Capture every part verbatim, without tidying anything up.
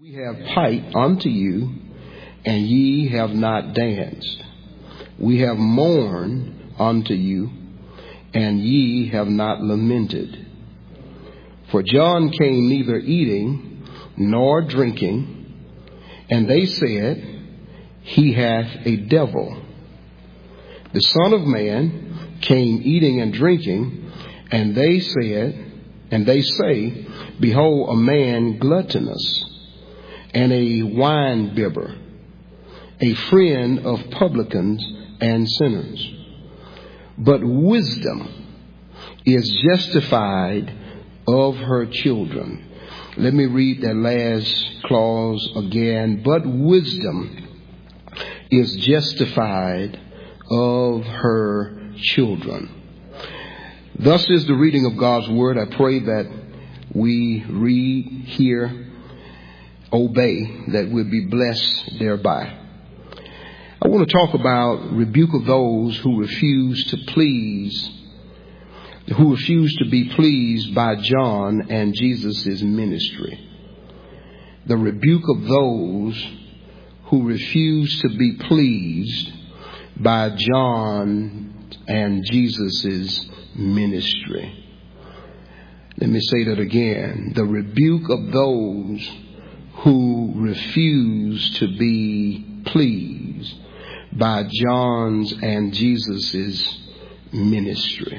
We have piped unto you, and ye have not danced. We have mourned unto you, and ye have not lamented. For John came neither eating nor drinking, and they said, He hath a devil. The Son of Man came eating and drinking, and they said, and they say, Behold, a man gluttonous, and a wine-bibber, a friend of publicans and sinners. But wisdom is justified of her children. Let me read that last clause again. But wisdom is justified of her children. Thus is the reading of God's word. I pray that we read, hear, obey, that we'll be blessed thereby. I want to talk about rebuke of those who refuse to please, who refuse to be pleased by John and Jesus' ministry. The rebuke of those who refuse to be pleased by John and Jesus' ministry. Let me say that again. The rebuke of those who refuse to be pleased by John's and Jesus's ministry.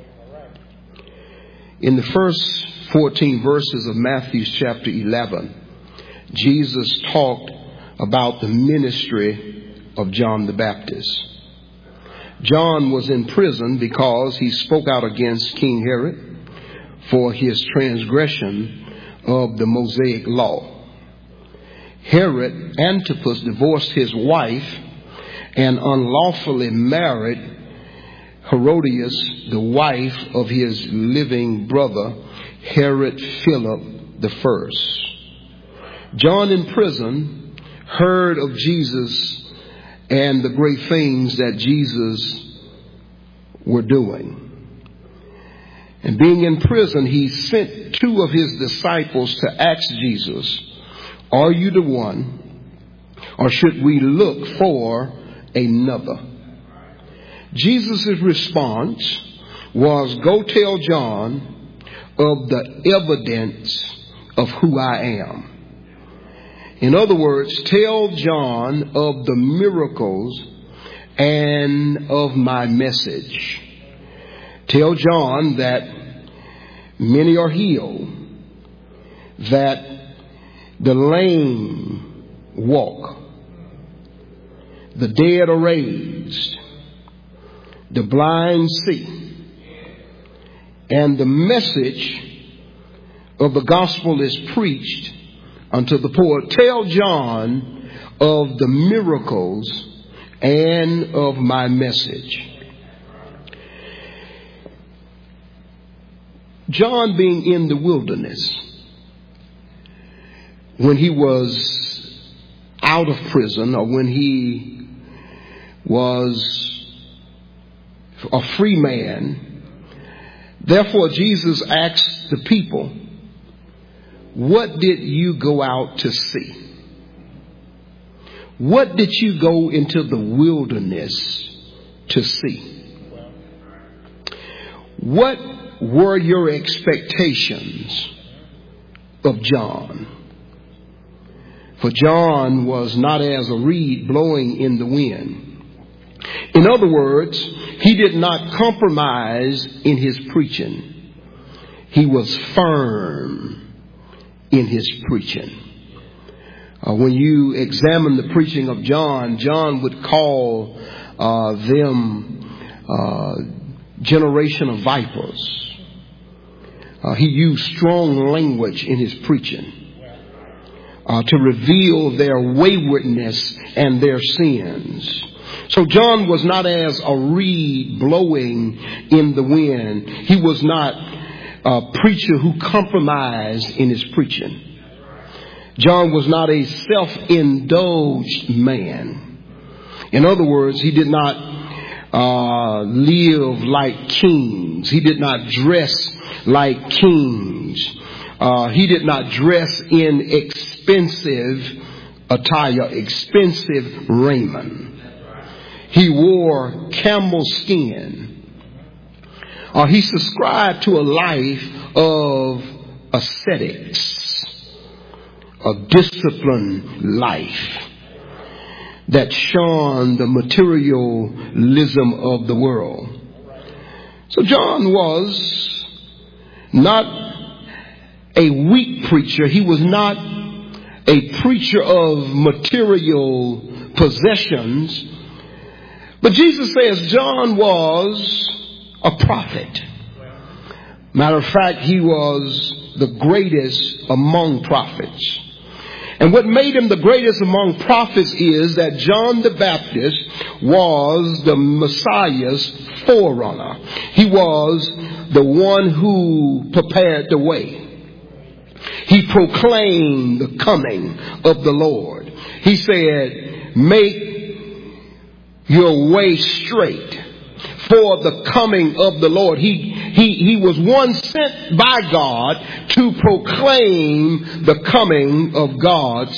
In the first fourteen verses of Matthew chapter eleven, Jesus talked about the ministry of John the Baptist. John was in prison because he spoke out against King Herod for his transgression of the Mosaic law. Herod Antipas divorced his wife and unlawfully married Herodias, the wife of his living brother, Herod Philip the First. John in prison heard of Jesus and the great things that Jesus were doing. And being in prison, he sent two of his disciples to ask Jesus, Are you the one, or should we look for another? Jesus' response was, Go tell John of the evidence of who I am. In other words, tell John of the miracles and of my message. Tell John that many are healed, that the lame walk, the dead are raised, the blind see, and the message of the gospel is preached unto the poor. Tell John of the miracles and of my message. John being in the wilderness, when he was out of prison, or when he was a free man, therefore Jesus asked the people, what did you go out to see? What did you go into the wilderness to see? What were your expectations of John? For John was not as a reed blowing in the wind. In other words, he did not compromise in his preaching. He was firm in his preaching. Uh, when you examine the preaching of John, John would call uh, them uh, generation of vipers. Uh, he used strong language in his preaching uh, to reveal their waywardness and their sins. So John was not as a reed blowing in the wind. He was not a preacher who compromised in his preaching. John was not a self-indulged man. In other words, he did not uh, live like kings. He did not dress like kings. Uh, he did not dress in expensive attire, expensive raiment. He wore camel skin. Uh, he subscribed to a life of ascetics, a disciplined life that shunned the materialism of the world. So John was not a weak preacher. He was not a preacher of material possessions. But Jesus says John was a prophet. Matter of fact, he was the greatest among prophets. And what made him the greatest among prophets is that John the Baptist was the Messiah's forerunner. He was the one who prepared the way. He proclaimed the coming of the Lord. He said, make your way straight for the coming of the Lord. He, he, he was one sent by God to proclaim the coming of God's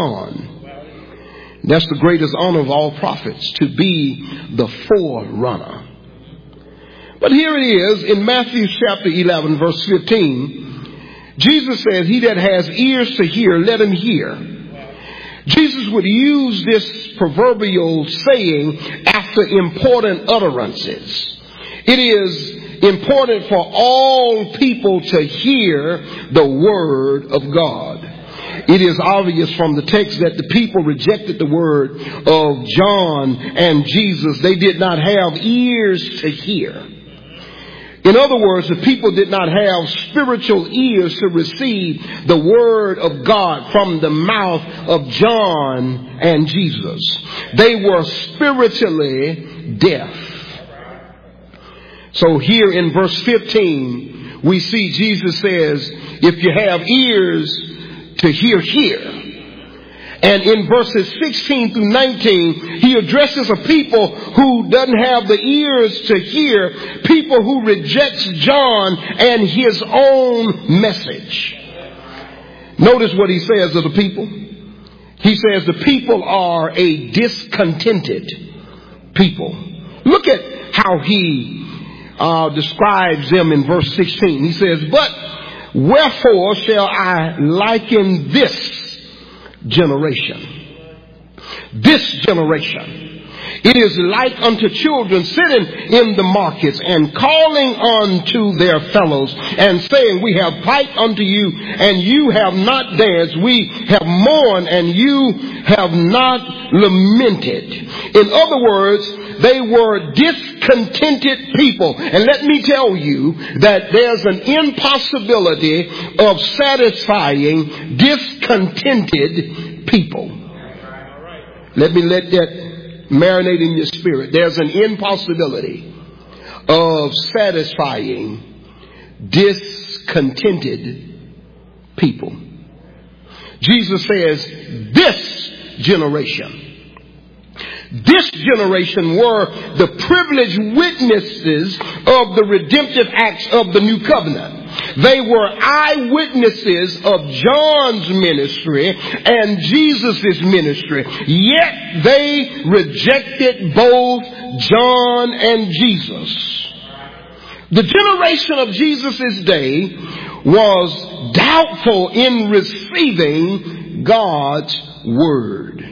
Son. That's the greatest honor of all prophets, to be the forerunner. But here it is in Matthew chapter eleven, verse fifteen. Jesus says, he that has ears to hear, let him hear. Jesus would use this proverbial saying after important utterances. It is important for all people to hear the word of God. It is obvious from the text that the people rejected the word of John and Jesus. They did not have ears to hear. In other words, the people did not have spiritual ears to receive the word of God from the mouth of John and Jesus. They were spiritually deaf. So here in verse fifteen, we see Jesus says, if you have ears to hear, hear. And in verses sixteen through nineteen, he addresses a people who doesn't have the ears to hear, people who rejects John and his own message. Notice what he says of the people. He says the people are a discontented people. Look at how he uh, describes them in verse sixteen. He says, but wherefore shall I liken this generation? This generation. It is like unto children sitting in the markets and calling unto their fellows and saying, we have piped unto you and you have not danced. We have mourned and you have not lamented. In other words, they were discontented people. And let me tell you that there's an impossibility of satisfying discontented people. Let me let that marinate in your spirit. There's an impossibility of satisfying discontented people. Jesus says, this generation. This generation were the privileged witnesses of the redemptive acts of the new covenant. They were eyewitnesses of John's ministry and Jesus' ministry. Yet they rejected both John and Jesus. The generation of Jesus' day was doubtful in receiving God's word.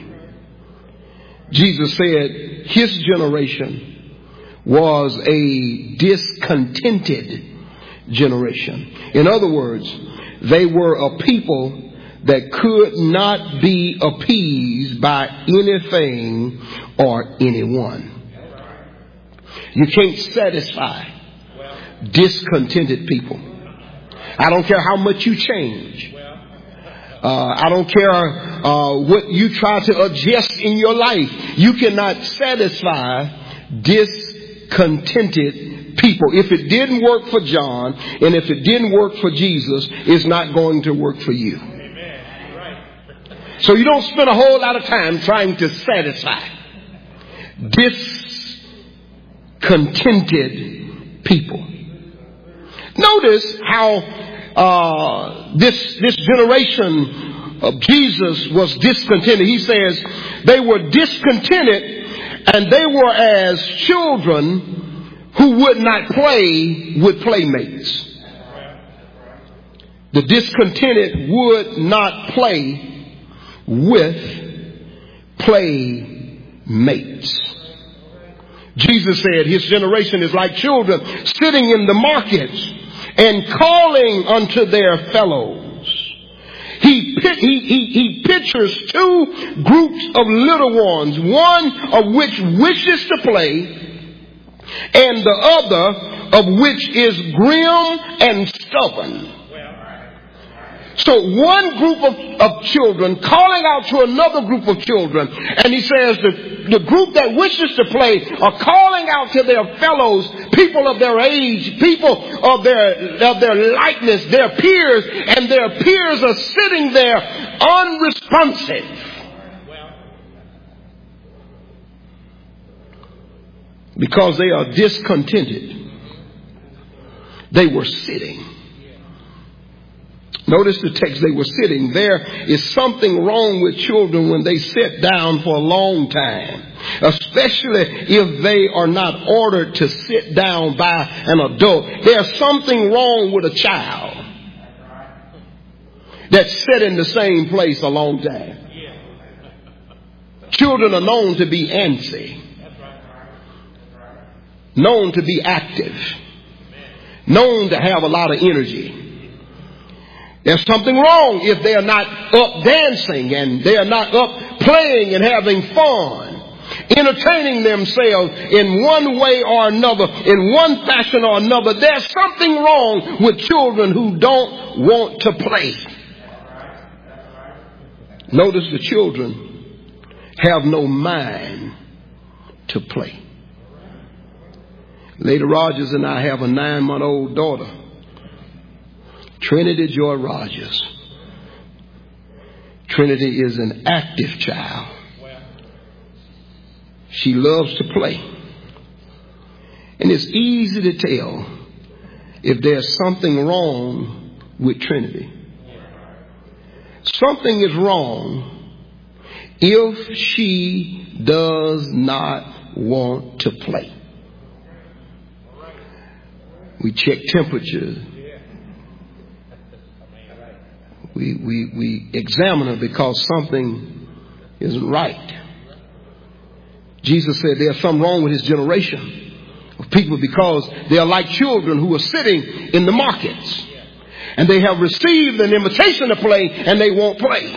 Jesus said his generation was a discontented generation. In other words, they were a people that could not be appeased by anything or anyone. You can't satisfy discontented people. I don't care how much you change. Uh, I don't care uh, what you try to adjust in your life. You cannot satisfy discontented people. If it didn't work for John and if it didn't work for Jesus, it's not going to work for you. So you don't spend a whole lot of time trying to satisfy discontented people. Notice how uh, this, this generation of Jesus was discontented. He says they were discontented and they were as children who would not play with playmates. The discontented would not play with playmates. Jesus said his generation is like children sitting in the markets and calling unto their fellows. He, he, he, he pictures two groups of little ones, one of which wishes to play and the other of which is grim and stubborn. So one group of, of children calling out to another group of children, and he says that the group that wishes to play are calling out to their fellows, people of their age, people of their, of their likeness, their peers, and their peers are sitting there unresponsive. Because they are discontented. They were sitting. Notice the text, they were sitting. There is something wrong with children when they sit down for a long time, especially if they are not ordered to sit down by an adult. There's something wrong with a child that sat in the same place a long time. Children are known to be antsy, known to be active, known to have a lot of energy. There's something wrong if they are not up dancing and they are not up playing and having fun, entertaining themselves in one way or another, in one fashion or another. There's something wrong with children who don't want to play. Notice the children have no mind to play. Lady Rogers and I have a nine-month-old daughter, Trinity Joy Rogers. Trinity is an active child. She loves to play. And it's easy to tell if there's something wrong with Trinity. Something is wrong if she does not want to play. We check temperatures. We, we, we examine her because something isn't right. Jesus said there's something wrong with his generation of people because they are like children who are sitting in the markets and they have received an invitation to play and they won't play.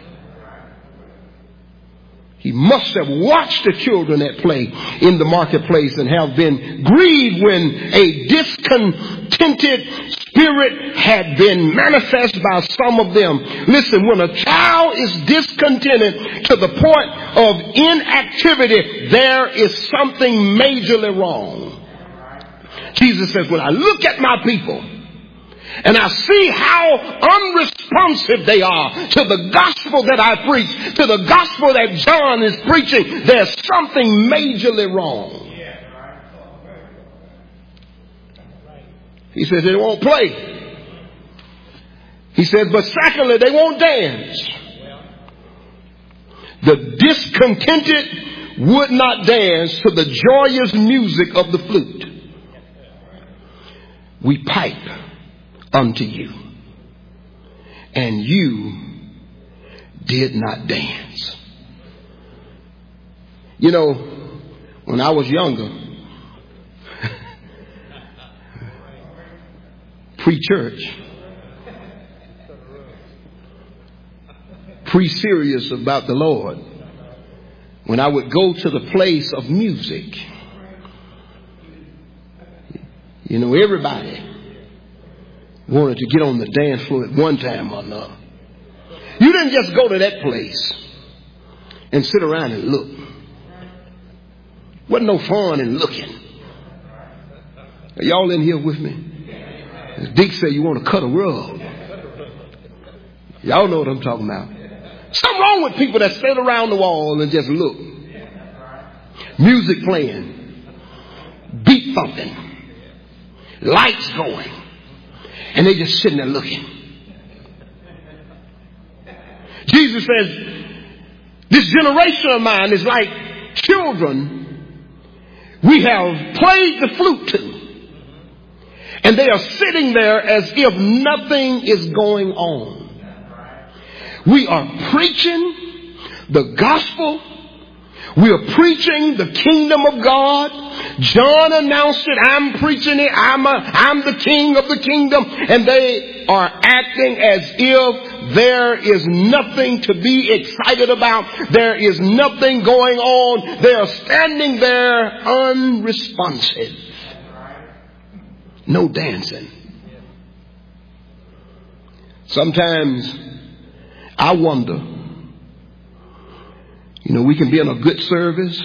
He must have watched the children at play in the marketplace and have been grieved when a discontented spirit had been manifest by some of them. Listen, when a child is discontented to the point of inactivity, there is something majorly wrong. Jesus says, when I look at my people and I see how unresponsive they are to the gospel that I preach, to the gospel that John is preaching, there's something majorly wrong. He says they won't play. He says, but secondly, they won't dance. The discontented would not dance to the joyous music of the flute. We pipe unto you, and you did not dance. You know, when I was younger, pre-church, pre-serious about the Lord, when I would go to the place of music, you know, everybody wanted to get on the dance floor at one time or another. You didn't just go to that place and sit around and look. Wasn't no fun in looking. Are y'all in here with me? As Dick said, you want to cut a rug. Y'all know what I'm talking about. Something wrong with people that sit around the wall and just look. Music playing, beat thumping, lights going, And they just sitting there looking. Jesus says, this generation of mine is like children we have played the flute to. And they are sitting there as if nothing is going on. We are preaching the gospel. We are preaching the kingdom of God. John announced it. I'm preaching it. I'm, a, I'm the king of the kingdom. And they are acting as if there is nothing to be excited about. There is nothing going on. They are standing there unresponsive. No dancing. Sometimes I wonder, you know, we can be in a good service,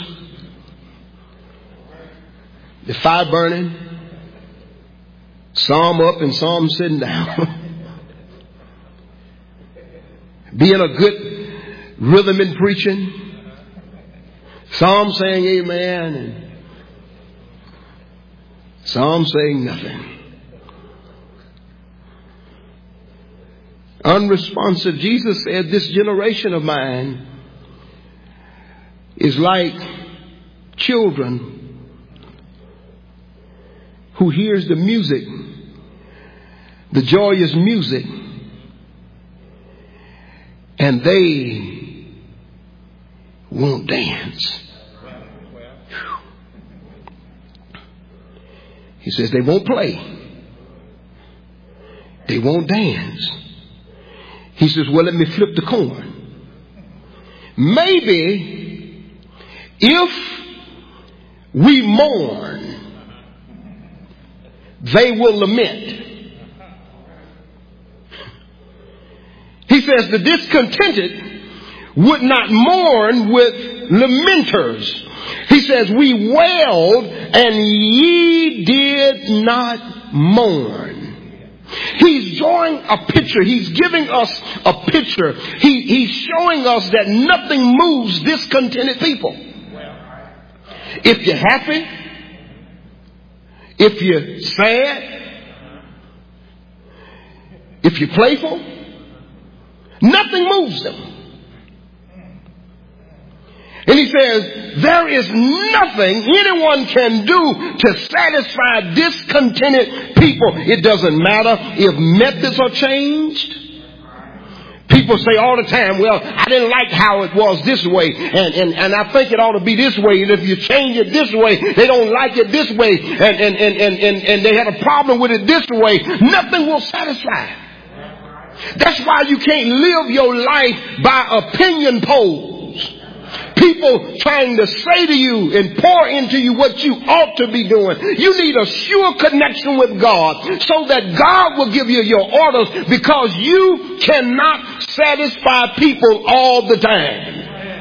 the fire burning, some up and some sitting down. Be in a good rhythm in preaching, some saying amen and some saying nothing. Unresponsive. Jesus said, this generation of mine is like children who hears the music, the joyous music, and they won't dance. He says they won't play. They won't dance. He says, well, let me flip the coin. Maybe if we mourn, they will lament. He says the discontented would not mourn with lamenters. He says, we wailed and ye did not mourn. He's drawing a picture. He's giving us a picture. He, he's showing us that nothing moves discontented people. If you're happy, if you're sad, if you're playful, nothing moves them. And he says, there is nothing anyone can do to satisfy discontented people. It doesn't matter if methods are changed. People say all the time, well, I didn't like how it was this way, and, and, and I think it ought to be this way. And if you change it this way, they don't like it this way, and, and, and, and, and, and they had a problem with it this way. Nothing will satisfy. That's why you can't live your life by opinion polls. People trying to say to you and pour into you what you ought to be doing. You need a sure connection with God so that God will give you your orders, because you cannot satisfy people all the time.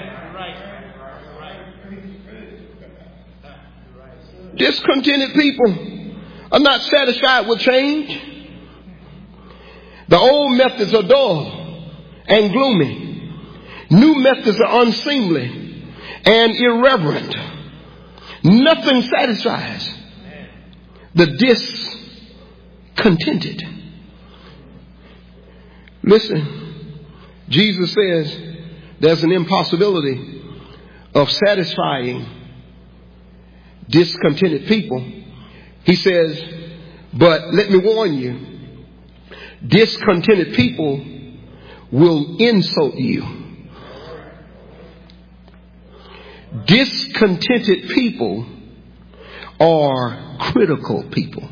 Discontented people are not satisfied with change. The old methods are dull and gloomy. New methods are unseemly and irreverent. Nothing satisfies the discontented. Listen, Jesus says there's an impossibility of satisfying discontented people. He says, but let me warn you, discontented people will insult you. Discontented people are critical people.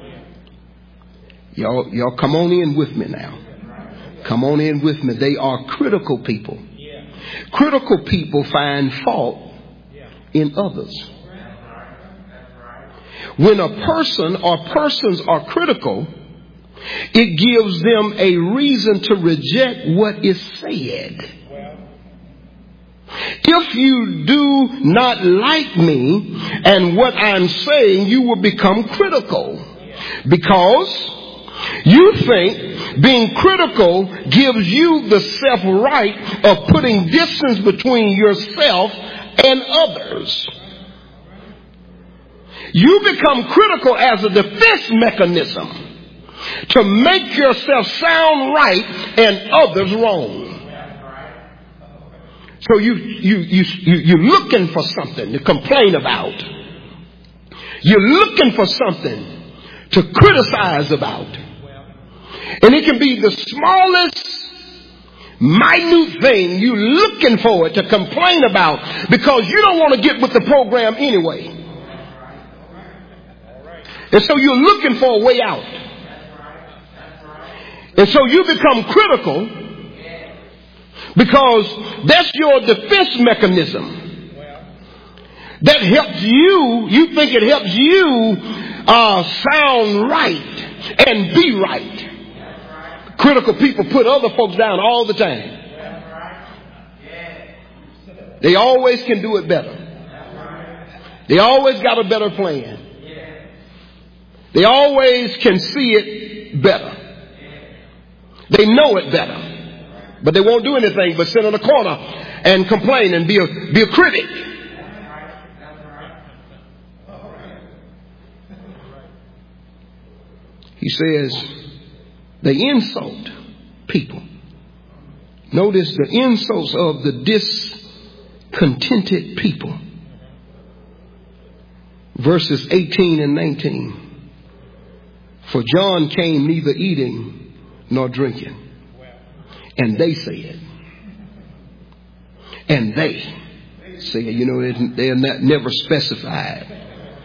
Y'all, y'all come on in with me now. Come on in with me. They are critical people. Critical people find fault in others. When a person or persons are critical, it gives them a reason to reject what is said. If you do not like me and what I'm saying, you will become critical, because you think being critical gives you the self-right of putting distance between yourself and others. You become critical as a defense mechanism to make yourself sound right and others wrong. So you, you, you, you, you're looking for something to complain about. You're looking for something to criticize about. And it can be the smallest, minute thing you're looking for it to complain about because you don't want to get with the program anyway. And so you're looking for a way out. And so you become critical because that's your defense mechanism. That helps you, you think it helps you uh, sound right and be right. Critical people put other folks down all the time. They always can do it better. They always got a better plan. They always can see it better. They know it better. But they won't do anything but sit in a corner and complain and be a, be a critic. He says they insult people. Notice the insults of the discontented people. Verses eighteen and nineteen. For John came neither eating nor drinking. And they said. And they say, you know, they're not, never specified.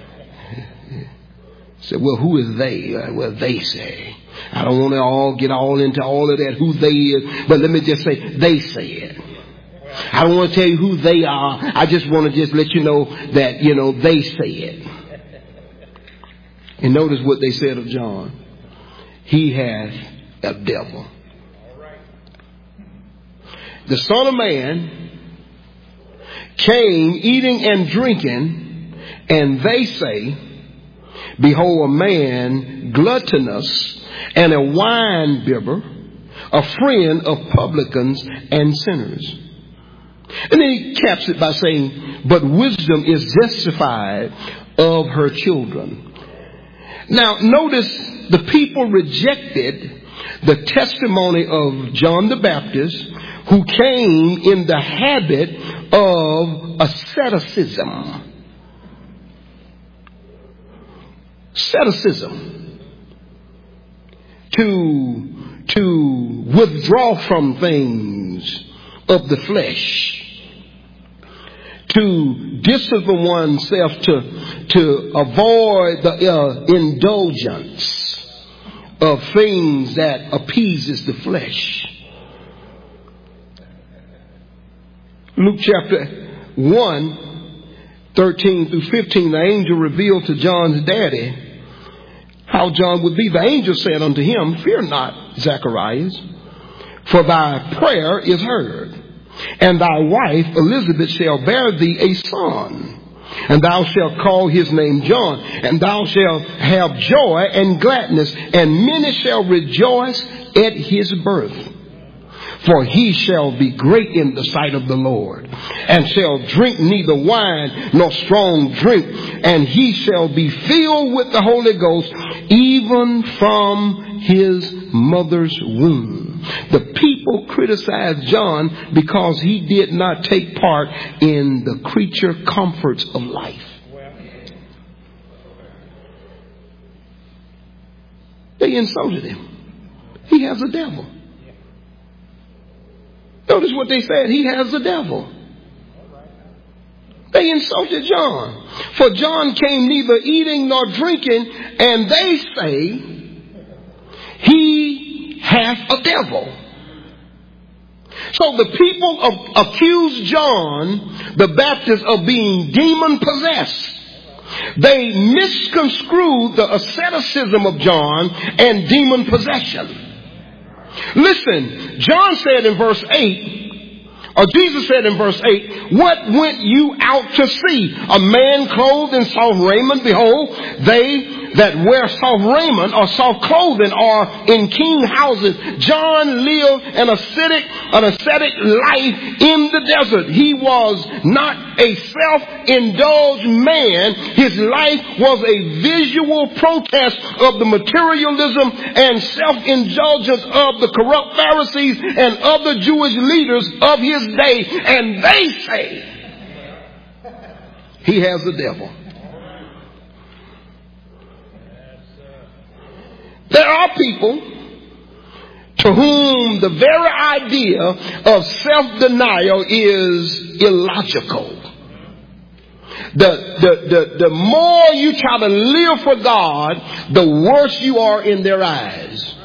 Say, well, who is they? Uh, well, they say. I don't want to all get all into all of that, who they is. But let me just say, they said. I don't want to tell you who they are. I just want to just let you know that, you know, they said. And notice what they said of John. He hath a devil. The Son of Man came eating and drinking, and they say, behold, a man gluttonous and a wine-bibber, a friend of publicans and sinners. And then he caps it by saying, but wisdom is justified of her children. Now, notice the people rejected the testimony of John the Baptist, who came in the habit of asceticism. Asceticism. To, to withdraw from things of the flesh. To discipline oneself to, to avoid the uh, indulgence of things that appeases the flesh. Luke chapter one, thirteen through fifteen, the angel revealed to John's daddy how John would be. The angel said unto him, fear not, Zacharias, for thy prayer is heard. And thy wife Elizabeth shall bear thee a son, and thou shalt call his name John, and thou shalt have joy and gladness, and many shall rejoice at his birth. For he shall be great in the sight of the Lord, and shall drink neither wine nor strong drink, and he shall be filled with the Holy Ghost, even from his mother's womb. The people criticized John because he did not take part in the creature comforts of life. They insulted him. He has a devil. Notice what they said. He has a devil. They insulted John. For John came neither eating nor drinking, and they say he hath a devil. So the people of, accused John the Baptist of being demon possessed. They misconstrued the asceticism of John and demon possession. Listen, John said in verse eight, or Jesus said in verse eight, what went you out to see? A man clothed in soft raiment? Behold, they that wear soft raiment or soft clothing or in king houses. John lived an ascetic, an ascetic life in the desert. He was not a self-indulged man. His life was a visual protest of the materialism and self-indulgence of the corrupt Pharisees and other Jewish leaders of his day. And they say he has the devil. There are people to whom the very idea of self-denial is illogical. The, the, the, the more you try to live for God, the worse you are in their eyes.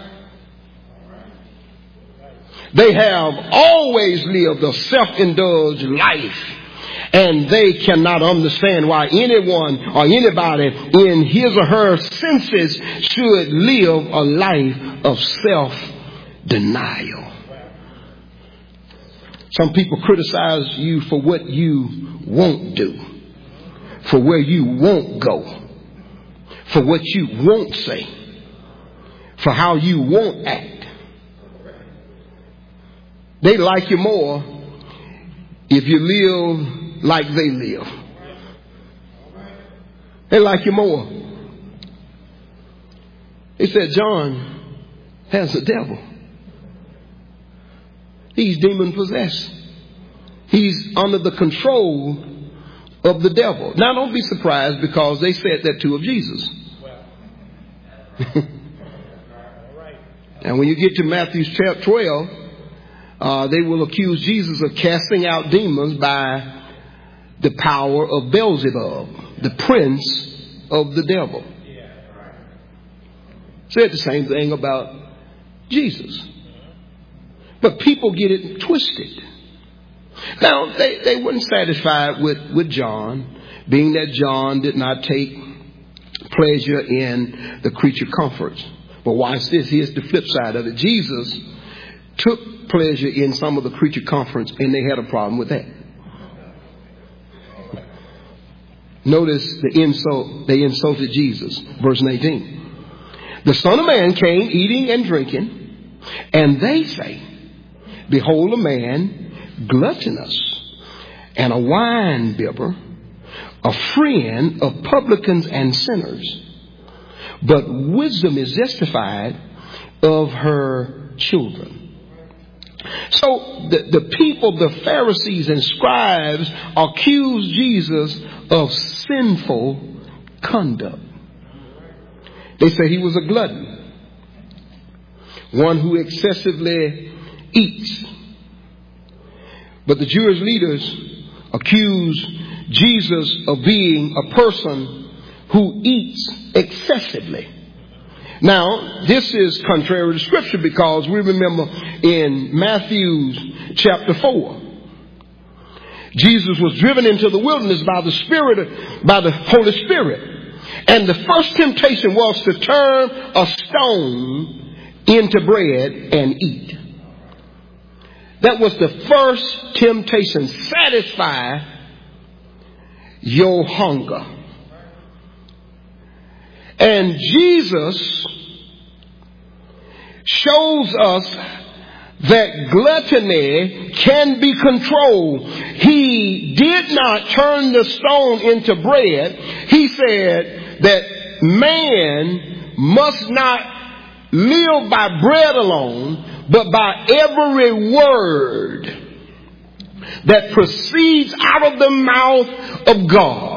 They have always lived a self-indulged life, and they cannot understand why anyone or anybody in his or her senses should live a life of self-denial. Some people criticize you for what you won't do, for where you won't go, for what you won't say, for how you won't act. They like you more if you live like they live. They like you more. They said John has a devil. He's demon possessed. He's under the control of the devil. Now don't be surprised because they said that too of Jesus. And when you get to Matthew chapter twelve, uh, they will accuse Jesus of casting out demons by the power of Beelzebub, the prince of the devil. Said the same thing about Jesus. But people get it twisted. Now, they, they weren't satisfied with, with John, being that John did not take pleasure in the creature comforts. But watch this. Here's the flip side of it. Jesus took pleasure in some of the creature comforts, and they had a problem with that. Notice the insult. They insulted Jesus. Verse eighteen. The Son of Man came eating and drinking, and they say, behold, a man gluttonous and a wine bibber, a friend of publicans and sinners. But wisdom is justified of her children. So the, the people, the Pharisees and scribes, accused Jesus of sinful conduct. They said he was a glutton, one who excessively eats. But the Jewish leaders accused Jesus of being a person who eats excessively. Now, this is contrary to Scripture because we remember in Matthew chapter four, Jesus was driven into the wilderness by the Spirit, by the Holy Spirit. And the first temptation was to turn a stone into bread and eat. That was the first temptation. Satisfy your hunger. And Jesus shows us that gluttony can be controlled. He did not turn the stone into bread. He said that man must not live by bread alone, but by every word that proceeds out of the mouth of God.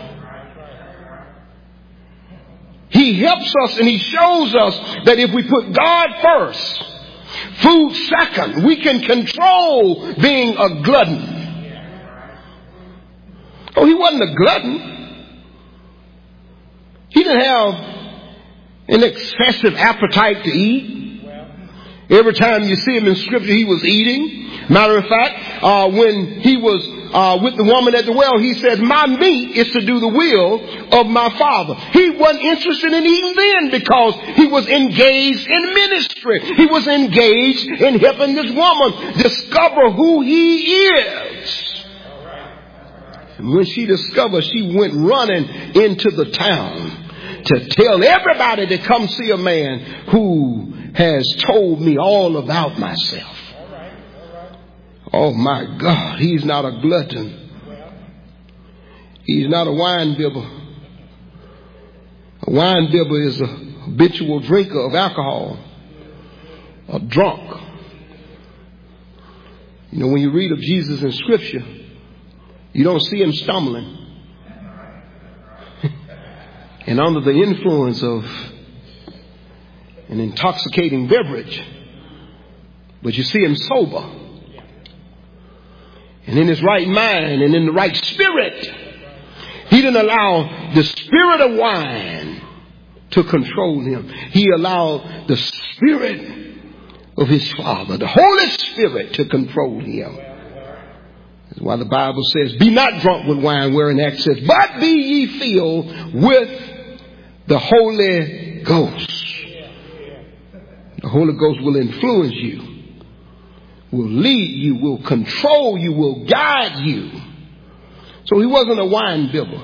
He helps us and he shows us that if we put God first, food second, we can control being a glutton. Oh, he wasn't a glutton. He didn't have an excessive appetite to eat. Every time you see him in Scripture, he was eating. Matter of fact, uh, when he was uh, with the woman at the well, he said, my meat is to do the will of my Father. He wasn't interested in eating then because he was engaged in ministry. He was engaged in helping this woman discover who he is. And when she discovered, she went running into the town to tell everybody to come see a man who has told me all about myself. Oh my God, he's not a glutton. He's not a wine bibber. A wine bibber is a habitual drinker of alcohol, a drunk. You know, when you read of Jesus in Scripture, you don't see him stumbling and under the influence of an intoxicating beverage, but you see him sober and in his right mind and in the right spirit. He didn't allow the spirit of wine to control him. He allowed the Spirit of his Father, the Holy Spirit, to control him. That's why the Bible says, be not drunk with wine wherein excess, but be ye filled with the Holy Ghost. The Holy Ghost will influence you, will lead you, will control you, will guide you. So he wasn't a wine bibber.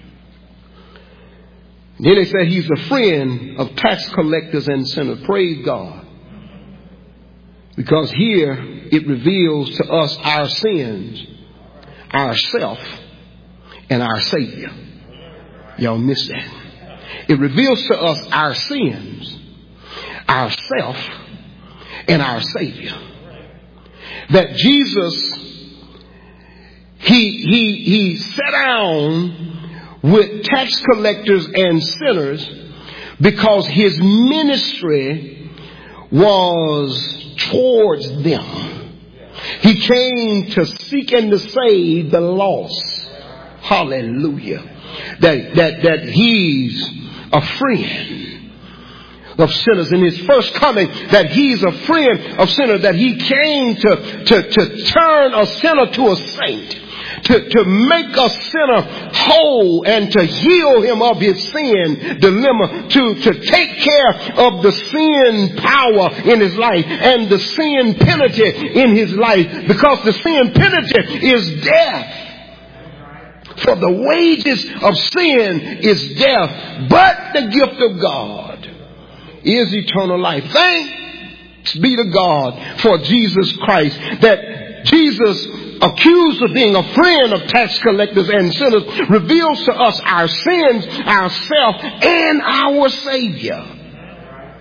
Then they said he's a friend of tax collectors and sinners. Praise God. Because here it reveals to us our sins, ourself, and our Savior. Y'all miss that. It reveals to us our sins, ourself, and our Savior. That Jesus, he, he, he sat down with tax collectors and sinners because his ministry was towards them. He came to seek and to save the lost. Hallelujah. That, that, that he's a friend of sinners. In his first coming, that he's a friend of sinners, that he came to, to, to turn a sinner to a saint. To, to make a sinner whole and to heal him of his sin dilemma, to, to take care of the sin power in his life and the sin penalty in his life, because the sin penalty is death. For the wages of sin is death, but the gift of God is eternal life. Thanks be to God for Jesus Christ, that Jesus, accused of being a friend of tax collectors and sinners, reveals to us our sins, ourself, and our Savior.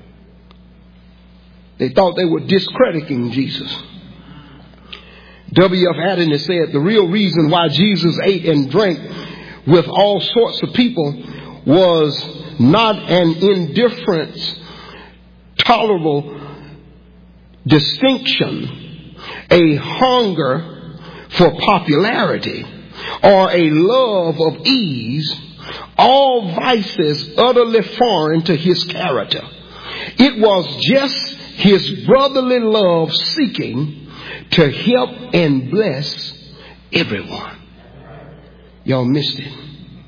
They thought they were discrediting Jesus. W F Haddon has said the real reason why Jesus ate and drank with all sorts of people was not an indifference, tolerable distinction, a hunger for popularity, or a love of ease, all vices utterly foreign to his character. It was just his brotherly love seeking to help and bless everyone. Y'all missed it.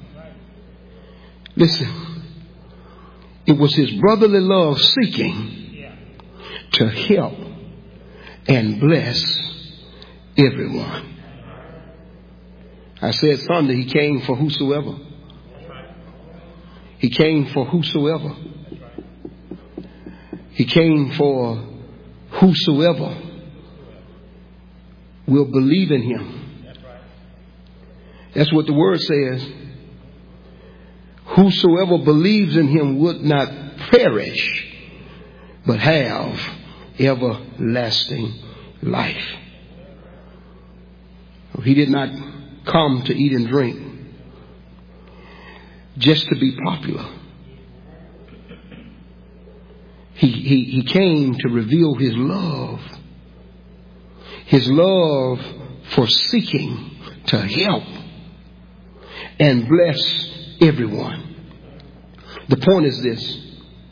Listen, it was his brotherly love seeking to help and bless everyone. I said Sunday, he came for whosoever. He came for whosoever. He came for whosoever will believe in him. That's what the word says. Whosoever believes in him would not perish, but have everlasting life. He did not come to eat and drink just to be popular. He, he, he came to reveal his love. His love for seeking to help and bless everyone. The point is this: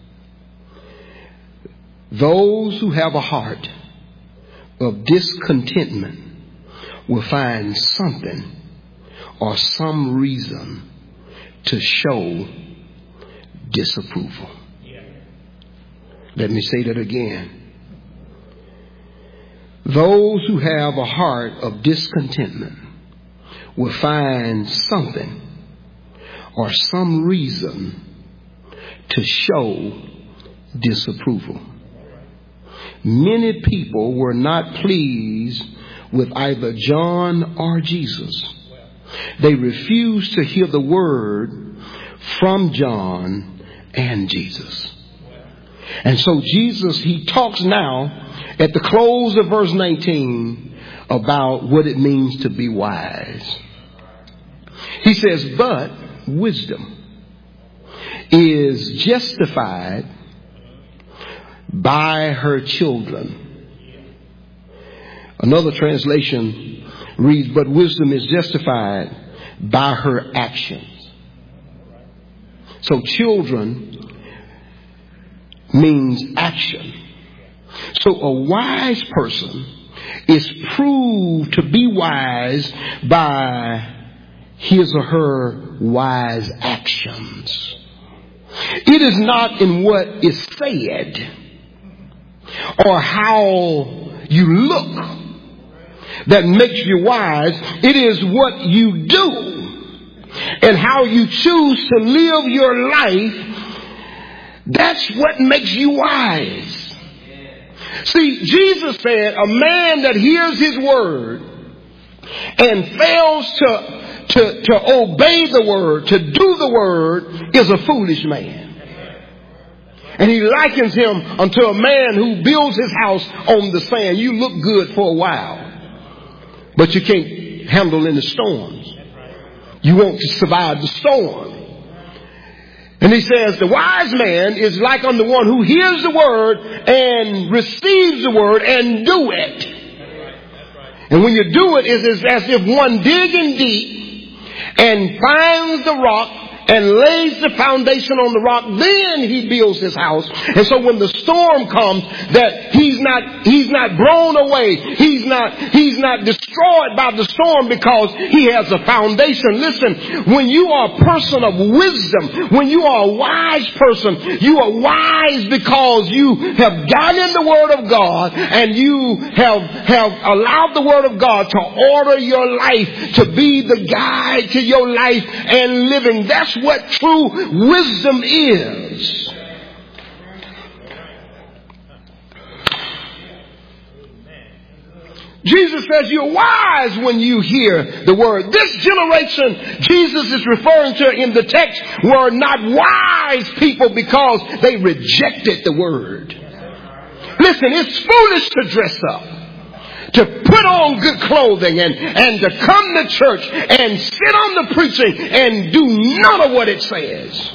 those who have a heart of discontentment will find something or some reason to show disapproval. Let me say that again. Those who have a heart of discontentment will find something or some reason to show disapproval. Many people were not pleased with either John or Jesus. They refused to hear the word from John and Jesus. And so Jesus, he talks now at the close of verse nineteen about what it means to be wise. He says, but wisdom is justified by her children. Another translation reads, but wisdom is justified by her actions. So children means action. So a wise person is proved to be wise by his or her wise actions. It is not in what is said or how you look that makes you wise. It is what you do and how you choose to live your life. That's what makes you wise. See, Jesus said a man that hears his word and fails to, to, to obey the word, to do the word, is a foolish man. And he likens him unto a man who builds his house on the sand. You look good for a while, but you can't handle any storms. You won't survive the storm. And he says the wise man is like unto one who hears the word and receives the word and do it. And when you do it, it is as if one digging deep and finds the rock and lays the foundation on the rock, then he builds his house. And so when the storm comes, that he's not, he's not blown away. He's not, he's not destroyed by the storm because he has a foundation. Listen, when you are a person of wisdom, when you are a wise person, you are wise because you have gotten in the Word of God and you have, have allowed the Word of God to order your life, to be the guide to your life and living. That's what true wisdom is. Jesus says you're wise when you hear the word. This generation Jesus is referring to in the text were not wise people because they rejected the word. Listen, it's foolish to dress up, to put on good clothing and, and to come to church and sit on the preaching and do none of what it says.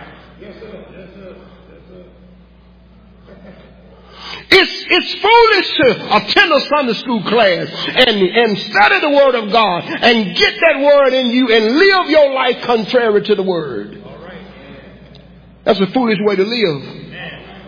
It's, it's foolish to attend a Sunday school class and, and study the Word of God and get that Word in you and live your life contrary to the Word. That's a foolish way to live.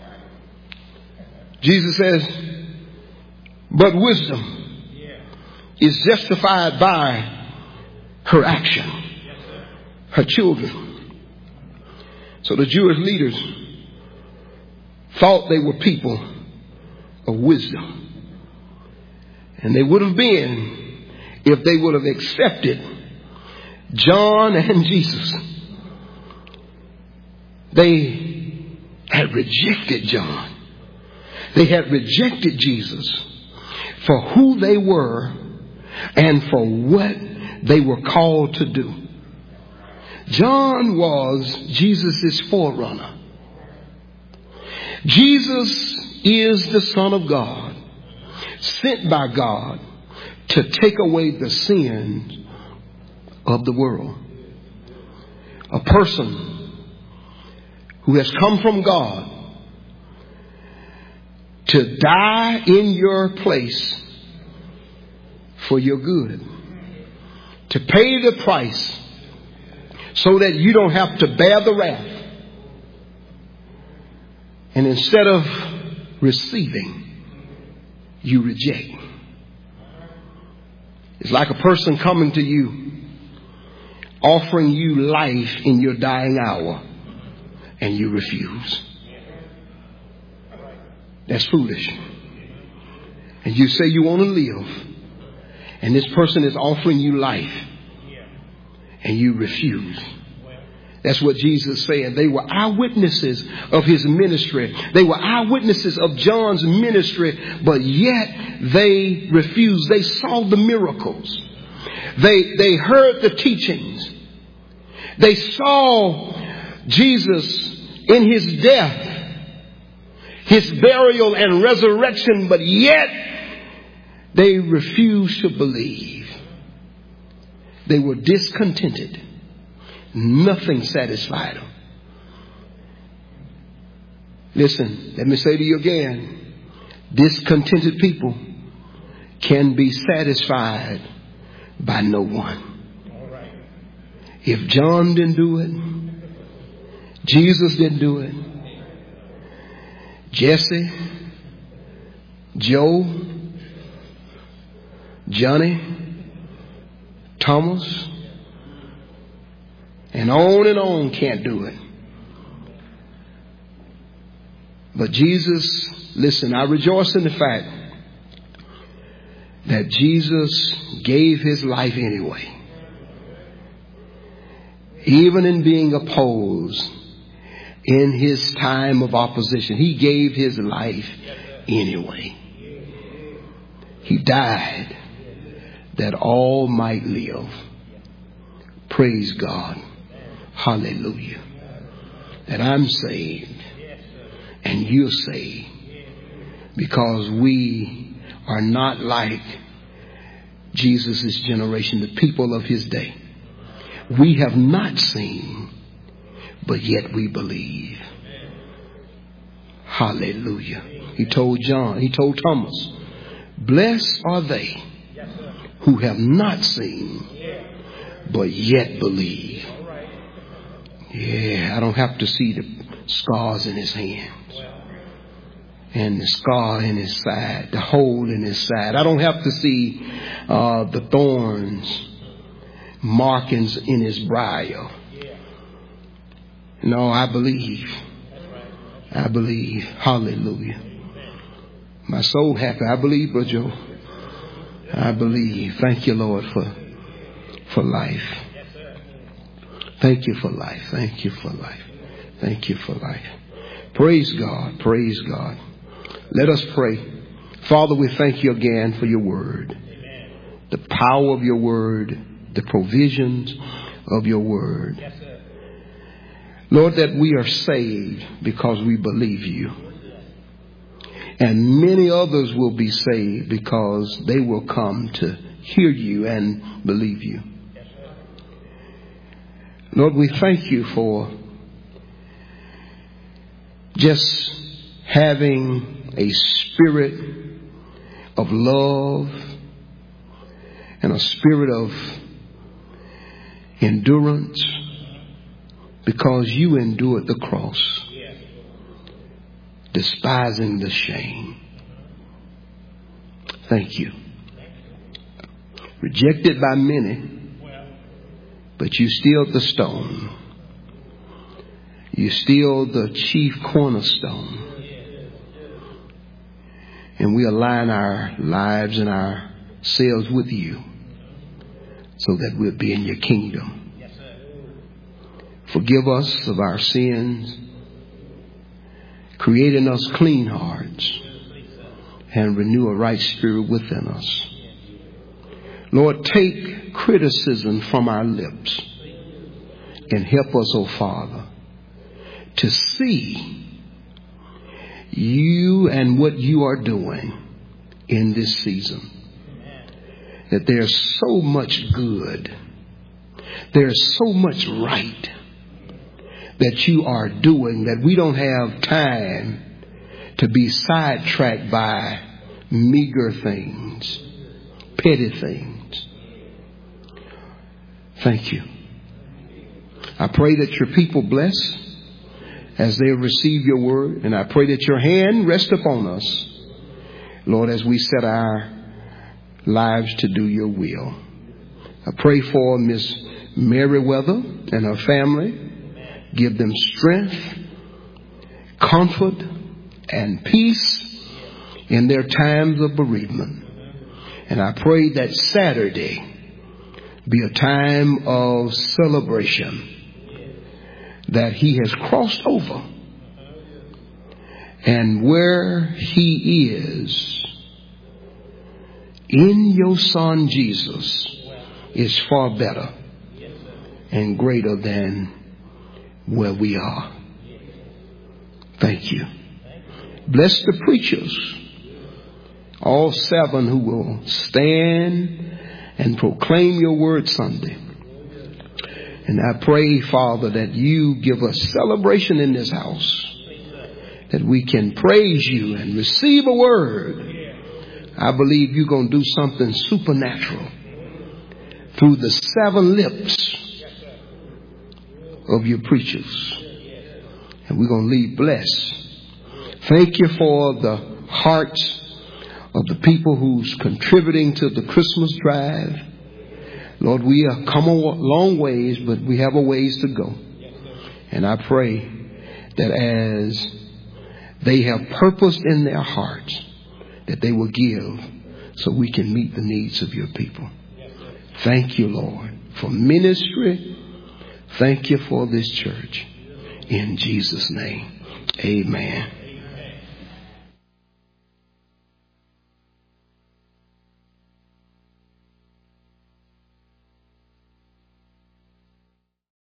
Jesus says, but wisdom is justified by her action, her children. So the Jewish leaders thought they were people of wisdom. And they would have been if they would have accepted John and Jesus. They had rejected John. They had rejected Jesus for who they were and for what they were called to do. John was Jesus' forerunner. Jesus is the Son of God, sent by God to take away the sins of the world. A person who has come from God to die in your place for your good, to pay the price so that you don't have to bear the wrath. And instead of receiving, you reject. It's like a person coming to you, offering you life in your dying hour, and you refuse. That's foolish. And you say you want to live, and this person is offering you life, and you refuse. That's what Jesus is saying. They were eyewitnesses of his ministry. They were eyewitnesses of John's ministry, but yet they refused. They saw the miracles. They, they heard the teachings. They saw Jesus in his death, his burial and resurrection, but yet they refused to believe. They were discontented. Nothing satisfied them. Listen, let me say to you again, discontented people can be satisfied by no one. If John didn't do it, Jesus didn't do it, Jesse, Joe, Johnny, Thomas, and on and on can't do it. But Jesus, listen, I rejoice in the fact that Jesus gave his life anyway. Even in being opposed in his time of opposition, he gave his life anyway. He died that all might live. Praise God. Hallelujah. That I'm saved and you're saved because we are not like Jesus' generation, the people of his day. We have not seen, but yet we believe. Hallelujah. He told John, he told Thomas, blessed are they who have not seen, but yet believe. Yeah, I don't have to see the scars in his hands and the scar in his side, the hole in his side. I don't have to see uh, the thorns, markings in his briar. No, I believe. I believe. Hallelujah. My soul happy. I believe, Brother Joe. I believe. Thank you, Lord, for for life. Thank you for life. Thank you for life. Thank you for life. Praise God. Praise God. Let us pray. Father, we thank you again for your word. The power of your word. The provisions of your word. Lord, that we are saved because we believe you. And many others will be saved because they will come to hear you and believe you. Lord, we thank you for just having a spirit of love and a spirit of endurance because you endured the cross, despising the shame. Thank you. Rejected by many, but you still the stone. You still the chief cornerstone. And we align our lives and ourselves with you so that we'll be in your kingdom. Forgive us of our sins, create in us clean hearts, and renew a right spirit within us. Lord, take criticism from our lips and help us, oh Father, to see you and what you are doing in this season. That there's so much good, there's so much right that you are doing that we don't have time to be sidetracked by meager things, petty things. Thank you. I pray that your people bless as they receive your word, and I pray that your hand rest upon us, Lord, as we set our lives to do your will. I pray for Miss Merriweather and her family. Give them strength, comfort, and peace in their times of bereavement. And I pray that Saturday be a time of celebration that he has crossed over. And where he is in your son Jesus is far better and greater than where we are. Thank you. Bless the preachers, all seven who will stand and proclaim your word Sunday. And I pray, Father, that you give us celebration in this house, that we can praise you and receive a word. I believe you're going to do something supernatural through the seven lips of your preachers. And we're going to leave blessed. Thank you for the hearts of the people who's contributing to the Christmas drive. Lord, we have come a long ways, but we have a ways to go. And I pray that as they have purpose in their hearts, that they will give so we can meet the needs of your people. Thank you, Lord, for ministry. Thank you for this church. In Jesus' name, amen.